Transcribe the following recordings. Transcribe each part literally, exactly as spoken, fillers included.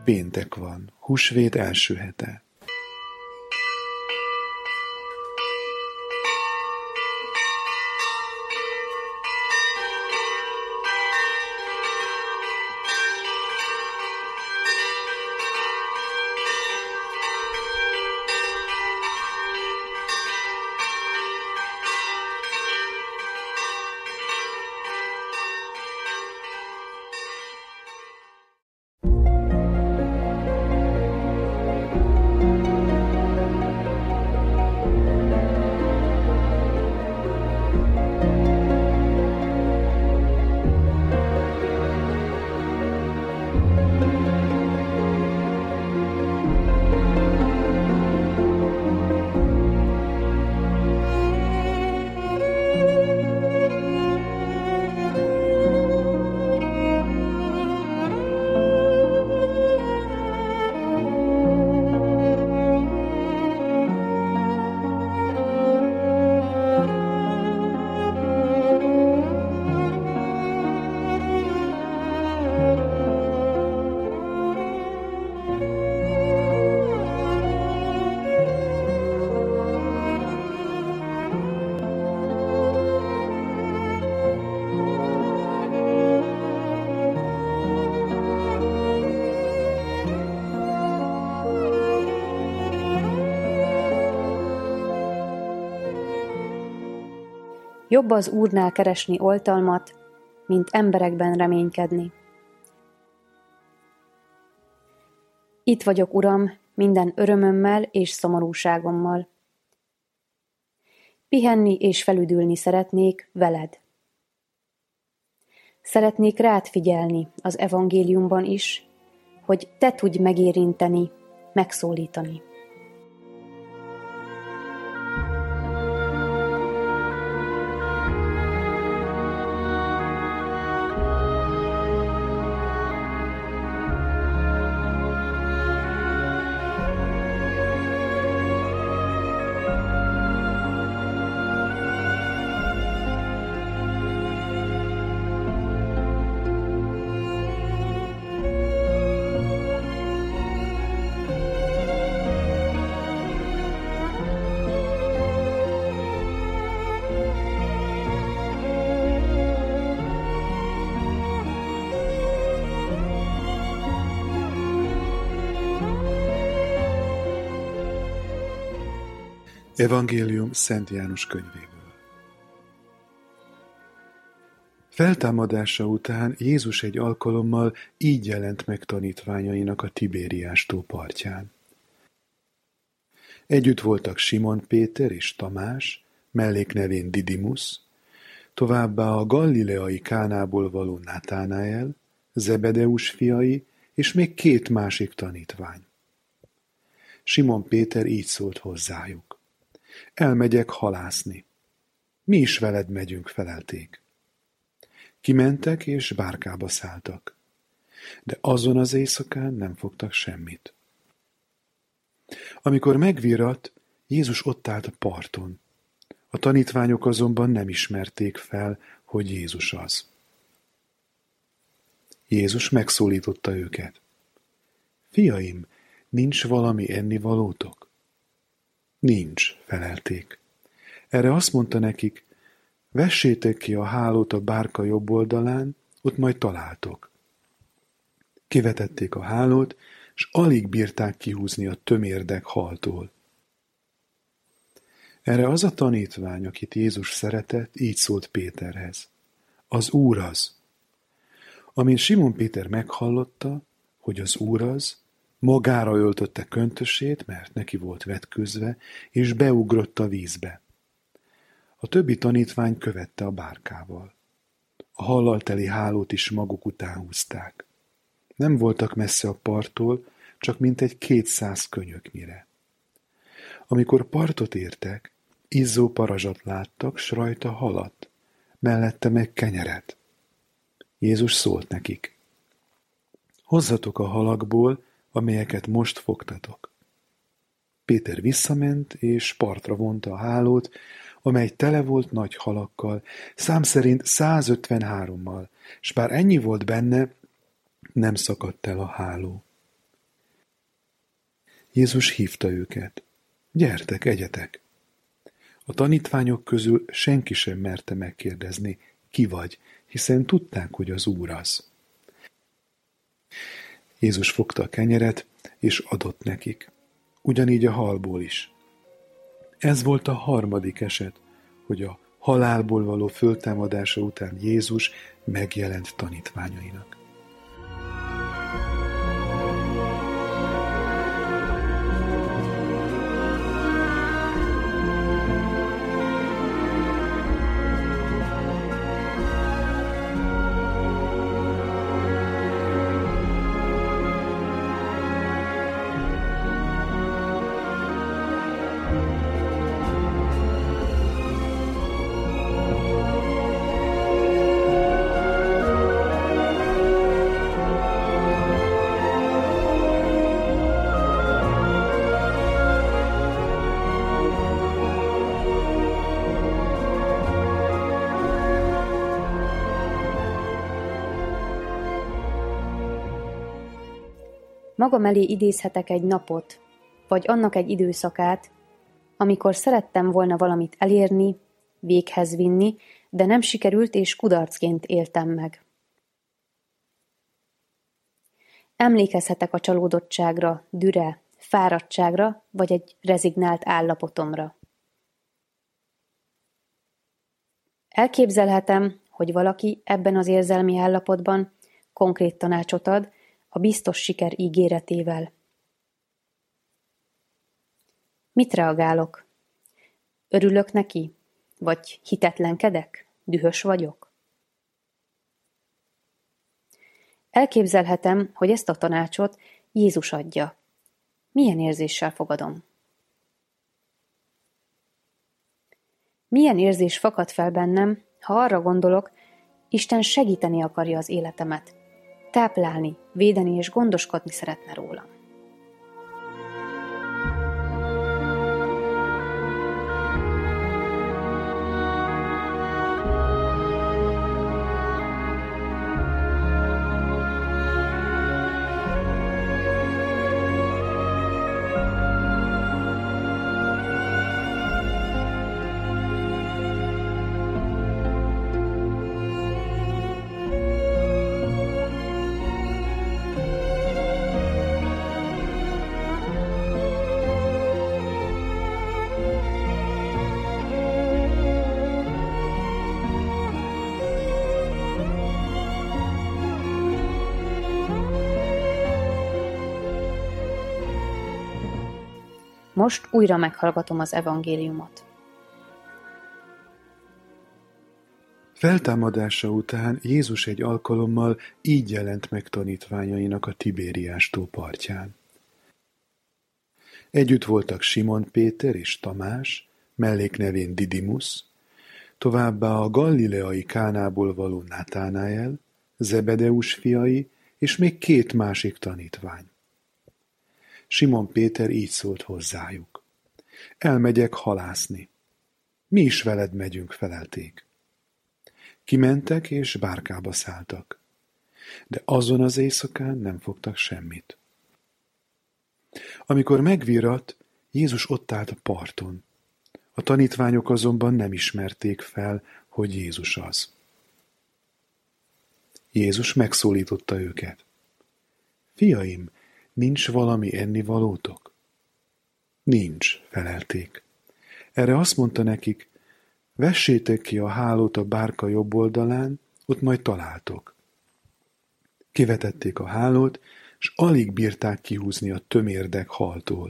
Péntek van, húsvét első hete. Jobb az Úrnál keresni oltalmat, mint emberekben reménykedni. Itt vagyok, Uram, minden örömömmel és szomorúságommal. Pihenni és felüdülni szeretnék veled. Szeretnék rád figyelni az evangéliumban is, hogy te tudj megérinteni, megszólítani. Evangélium Szent János könyvéből. Feltámadása után Jézus egy alkalommal így jelent meg tanítványainak a Tibériás-tó partján. Együtt voltak Simon Péter és Tamás, melléknevén Didimusz, továbbá a galileai Kánából való Natánael, Zebedeus fiai, és még két másik tanítvány. Simon Péter így szólt hozzájuk. Elmegyek halászni. Mi is veled megyünk, felelték. Kimentek és bárkába szálltak. De azon az éjszakán nem fogtak semmit. Amikor megvirratt, Jézus ott állt a parton. A tanítványok azonban nem ismerték fel, hogy Jézus az. Jézus megszólította őket. Fiaim, nincs valami ennivalótok? Nincs, felelték. Erre azt mondta nekik, vessétek ki a hálót a bárka jobb oldalán, ott majd találtok. Kivetették a hálót, s alig bírták kihúzni a tömérdek haltól. Erre az a tanítvány, akit Jézus szeretett, így szólt Péterhez. Az Úr az. Amint Simon Péter meghallotta, hogy az Úr az, magára öltötte köntösét, mert neki volt vetközve, és beugrott a vízbe. A többi tanítvány követte a bárkával. A hallal teli hálót is maguk után húzták. Nem voltak messze a parttól, csak mintegy kétszáz könyöknyire. Amikor partot értek, izzó parazsat láttak, s rajta halat, mellette meg kenyeret. Jézus szólt nekik. Hozzatok a halakból, amelyeket most fogtatok. Péter visszament, és partra vonta a hálót, amely tele volt nagy halakkal, szám szerint százötvenhárommal, s bár ennyi volt benne, nem szakadt el a háló. Jézus hívta őket. Gyertek, egyetek! A tanítványok közül senki sem merte megkérdezni, ki vagy, hiszen tudták, hogy az Úr az. Jézus fogta a kenyeret, és adott nekik. Ugyanígy a halból is. Ez volt a harmadik eset, hogy a halálból való föltámadása után Jézus megjelent tanítványainak. Magam elé idézhetek egy napot, vagy annak egy időszakát, amikor szerettem volna valamit elérni, véghez vinni, de nem sikerült és kudarcként éltem meg. Emlékezhetek a csalódottságra, dühre, fáradtságra, vagy egy rezignált állapotomra. Elképzelhetem, hogy valaki ebben az érzelmi állapotban konkrét tanácsot ad, a biztos siker ígéretével. Mit reagálok? Örülök neki? Vagy hitetlenkedek? Dühös vagyok? Elképzelhetem, hogy ezt a tanácsot Jézus adja. Milyen érzéssel fogadom? Milyen érzés fakad fel bennem, ha arra gondolok, Isten segíteni akarja az életemet, táplálni, védeni és gondoskodni szeretne rólam. Most újra meghallgatom az evangéliumot. Feltámadása után Jézus egy alkalommal így jelent meg tanítványainak a Tibériás tó partján. Együtt voltak Simon Péter és Tamás, melléknevén Didimusz, továbbá a galileai Kánából való Natánael, Zebedeus fiai, és még két másik tanítvány. Simon Péter így szólt hozzájuk. Elmegyek halászni. Mi is veled megyünk, felelték. Kimentek és bárkába szálltak. De azon az éjszakán nem fogtak semmit. Amikor megvirratt, Jézus ott állt a parton. A tanítványok azonban nem ismerték fel, hogy Jézus az. Jézus megszólította őket. Fiaim, nincs valami ennivalótok? Nincs, felelték. Erre azt mondta nekik, vessétek ki a hálót a bárka jobb oldalán, ott majd találtok. Kivetették a hálót, s alig bírták kihúzni a tömérdek haltól.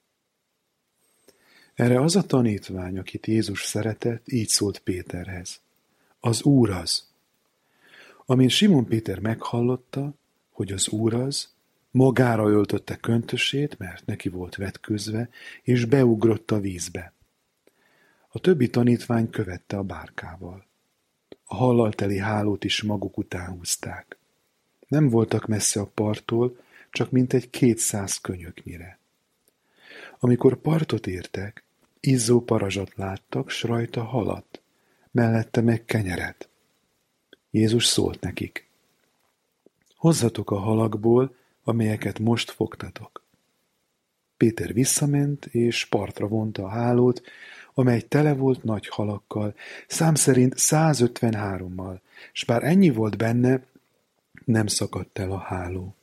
Erre az a tanítvány, akit Jézus szeretett, így szólt Péterhez. Az Úr az. Amint Simon Péter meghallotta, hogy az Úr az, magára öltötte köntösét, mert neki volt vetközve, és beugrott a vízbe. A többi tanítvány követte a bárkával. A hallal teli hálót is maguk után húzták. Nem voltak messze a parttól, csak mintegy kétszáz könyöknyire. Amikor partot értek, izzó parazsat láttak, s rajta halat, mellette meg kenyeret. Jézus szólt nekik. Hozzatok a halakból, amelyeket most fogtatok. Péter visszament, és partra vonta a hálót, amely tele volt nagy halakkal, szám szerint százötvenhárommal, s bár ennyi volt benne, nem szakadt el a háló.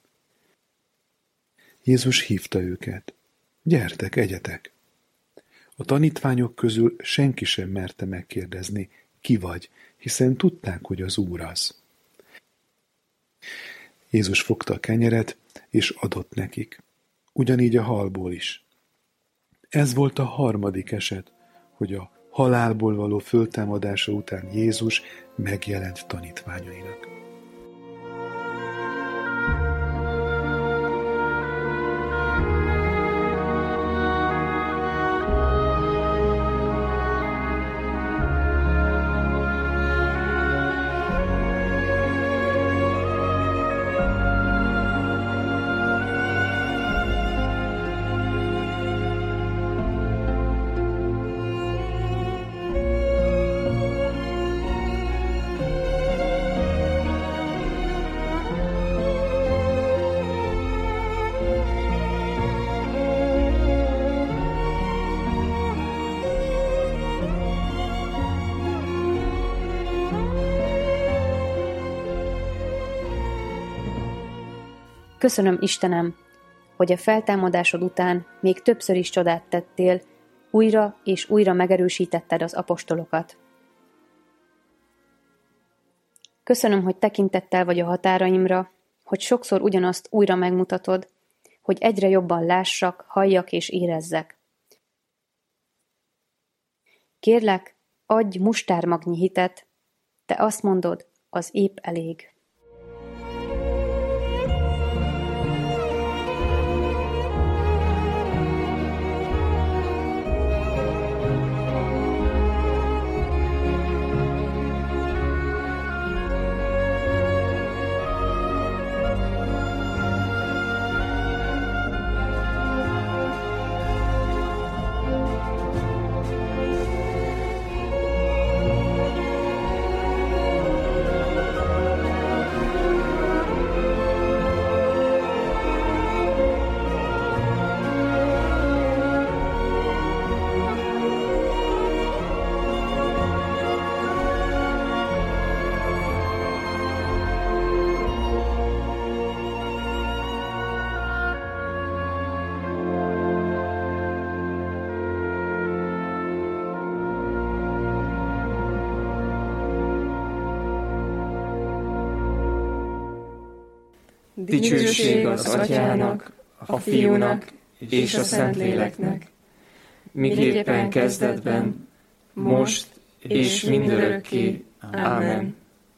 Jézus hívta őket. Gyertek, egyetek! A tanítványok közül senki sem merte megkérdezni, ki vagy, hiszen tudták, hogy az Úr az. Jézus fogta a kenyeret, és adott nekik. Ugyanígy a halból is. Ez volt a harmadik eset, hogy a halálból való föltámadása után Jézus megjelent tanítványainak. Köszönöm, Istenem, hogy a feltámadásod után még többször is csodát tettél, újra és újra megerősítetted az apostolokat. Köszönöm, hogy tekintettel vagy a határaimra, hogy sokszor ugyanazt újra megmutatod, hogy egyre jobban lássak, halljak és érezzek. Kérlek, adj mustármagnyi hitet, te azt mondod, az épp elég. Dicsőség az Atyának, a Fiúnak és a Szentléleknek, miképpen kezdetben, most és mindörökké. Ámen.